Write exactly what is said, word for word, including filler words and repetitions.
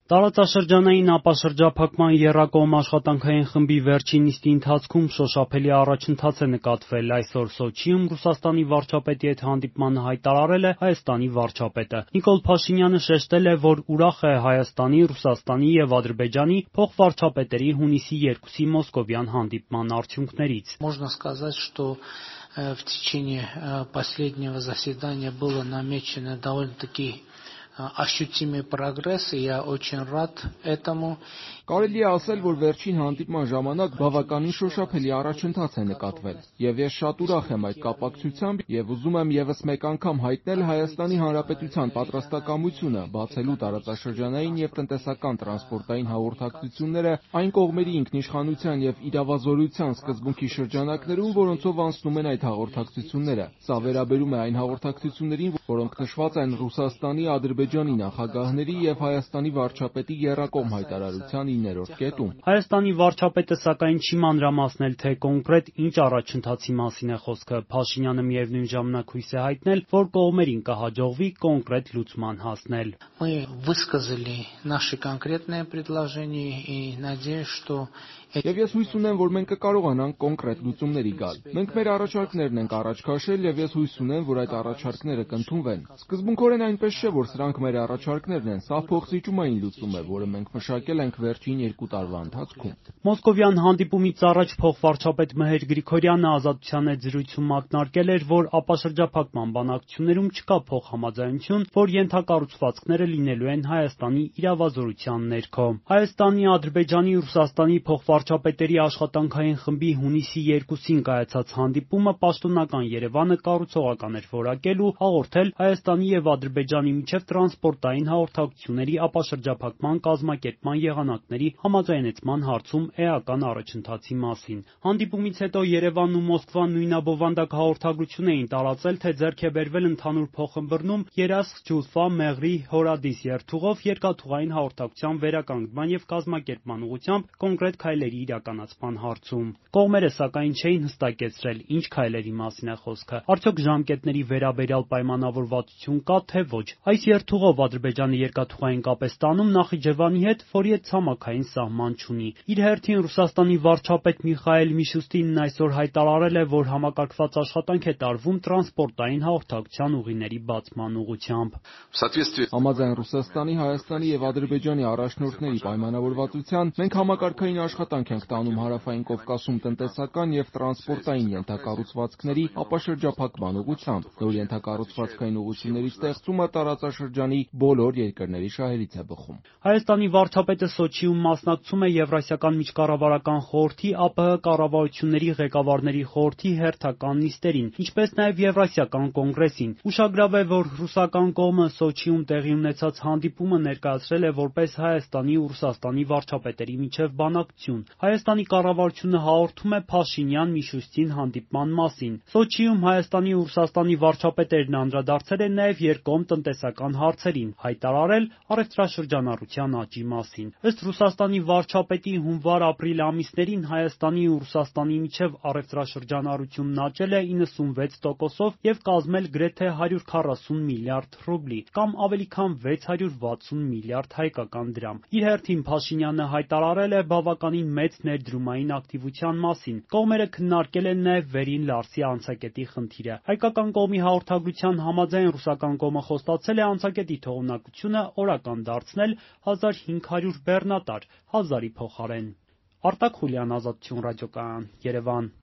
Տարածաշրջանային ապաշրջափակման եռակողմ աշխատանքային խմբի վերջին նիստի ընթացքում շոշափելի առաջընթաց է նկատվել։ Այսօր Սոչիում Ռուսաստանի վարչապետի հետ հանդիպմանը հայտարարել է Հայաստանի վարչապետը։ Նիկոլ Փաշինյանը շեշտել է, որ ուրախ է Հայաստանի, Ռուսաստանի և Ադրբեջանի փոխվարչապետերի հունիսի երկուսի մոսկովյան հանդիպման արդյունքներից։ Можно сказать, что в течение последнего заседания было намечено довольно-таки ощутимый прогресс, и я очень рад этому. Կարելի է ասել, որ վերջին հանդիպման ժամանակ բավականին շոշափելի առաջընթաց է նկատվել, եւ ես շատ ուրախ եմ այդ կապակցությամբ եւ ուզում եմ եւս մեկ անգամ հայտնել Հայաստանի Հանրապետության պատրաստակամությունը բացելու տարածաշրջանային եւ տնտեսական տրանսպորտային հաղորդակցությունները այն կողմերի ինքնիշխանության եւ իրավազորության սկզբունքի շրջանակներում, որոնցով անցնում են այդ հաղորդակցությունները։ Սա վերաբերում է այն հաղորդակցություններին, որոնք նշված են Ռուսաստանի, Ադրբեջանի նախագահների եւ Հայաստանի վարչապետի եռակողմ հայտարարության իններորդ կետում։ Հայաստանի վարչապետը սակայն չի մանրամասնել, թե կոնկրետ ինչ առաջընթացի մասին է խոսքը։ Փաշինյանը միևնույն ժամանակ հույս է հայտնել, որ կողմերին կհաջողվի կոնկրետ լուծման հասնել։ Мы высказали наши конкретные предложения и надеюсь, что Եվ ես հույս ունեմ, որ մենք կկարողանանք կոնկրետ լուծումների գալ։ Մենք մեր առաջարկներն ենք առաջ քաշել եւ ես հույս ունեմ, որ այդ առաջարկները կընդունվեն։ Սկզբունքորեն այնպես չէ, որ սրանք մեր առաջարկներն են, սա փոխզիջումային լուծում է, որը մենք մշակել ենք վերջին երկու տարվա ընթացքում։ Մոսկովյան հանդիպումից առաջ փոխվարչապետ Մհեր Գրիգորյանը Ազատության հետ զրույցում ակնարկել էր, որ ապաշրջափակման բանակցություններում չկա փոխհամաձայնություն, որ ենթակառուցվածքները լինելու են Հայաստանի իրավազորության ներքո։ Հայաստանի, Ադրբեջանի, Ռուսաստանի փոխվարչապետերի աշխատանքային խմբի հունիսի երկուսին կայացած հանդիպումը պաշտոնական Երևանը կառուցողական էր որակել ու հաղորդել Հայաստանի և Ադրբեջանի միջև տրանսպորտային հաղորդակցությունների ապաշրջափակման կազմակերպման եղանակների համաձայնեցման հարցում էական առաջընթացի մասին։ Հանդիպումից հետո Երևանն ու Մոսկվան նույնաբովանդակ հաղորդագրություն էին տարածել, թե ձեռք է բերվել ընդհանուր փոխըմբռնում Երասխ-Ջուլֆա, Մեղրի, Հորադիս երթուղով երկաթուղային հաղորդակցության վերականգնման և կազմակերպման ուղղությամբ կոնկրետ քայլերի իրականացման հարցում։ Կողմերը սակայն չէին հստակեցրել, ինչ քայլերի մասին է խոսքը։ Արդյոք ժամկետների վերաբերյալ պայմանավորվածություն կա, թե ոչ։ Այս երթուղով Ադրբեջանը երկաթուղային կապ է ստանում Նախիջևանի հետ, որի հետ ցամաքային սահման չունի։ Իր հերթին Ռուսաստանի վարչապետ Միխայել Միշուստինն այսօր հայտարարել է, որ համակարգված աշխատանք է տարվում տրանսպորտային հաղորդակցության ուղիների բացման ուղղությամբ։ Համաձայն Ռուսաստանի, Հայաստանի եւ Ադրբեջանի առաջնորդների պայմանավորվածության մենք համակարգային աշխատանք ենք տանում Հարավային Կովկասում տնտեսական եւ տրանսպորտային ենթակառուցվածքների ապաշրջափակման ուղղությամբ։ Նոր ենթակառուցվածքային ուղղությունների ստեղծումը տարածաշրջանի բոլոր երկրների շահերից է բխում։ Հայաստանի վարչապետը Սոչիում մասնակցում է Եվրասիական միջկառավարական խորհրդի, ԱՊՀ կառավարությունների ղեկավարների խորհրդի հերթական նիստերին, ինչպես նաեւ Եվրասիական կոնգրեսին։ Ուշագրավ է, որ ռուսական կողմը Սոչիում տեղի ունեցած հանդիպումը ներկայացրել է որպես Հայաստանի ու Ռուսաստանի վարչապետերի միջև բանակցություն։ Հայաստանի կառավարությունը հաղորդում է Փաշինյան-Միշուստին հանդիպման մասին։ Սոչիում Հայաստանի ու Ռուսաստանի վարչապետերն անդրադարձել են նաև երկկողմ տնտեսական հարցերին, հայտարարել առևտրաշրջանառության աճի մասին։ Ըստ Ռուսաստանի վարչապետի հունվար-ապրիլ ամիսներին Հայաստանի ու Ռուսաստանի միջև առևտրաշրջանառությունն աճել է իննսունվեց տոկոսով և կազմել գրեթե հարյուր քառասուն միլիարդ ռուբլի, կամ ավելի քան վեց հարյուր վաթսուն միլիարդ հայկական դրամ։ Իր հերթին Փաշինյանը հայտարարել է բավականին մեծ ներդրումային ակտիվության մասին։ Կողմերը քննարկել են նաև Վերին Լարսի անցակետի խնդիրը։ Հայկական կողմի հաղորդագրության համաձայն ռուսական կողմը խոստացել է անցակետի թողունակությունը օրական դարձնել հազար հինգ հարյուր բեռնատար, հազարի փոխարեն։ Արտակ Խուլյան, Ազատություն ռադիոկայան, Երևան։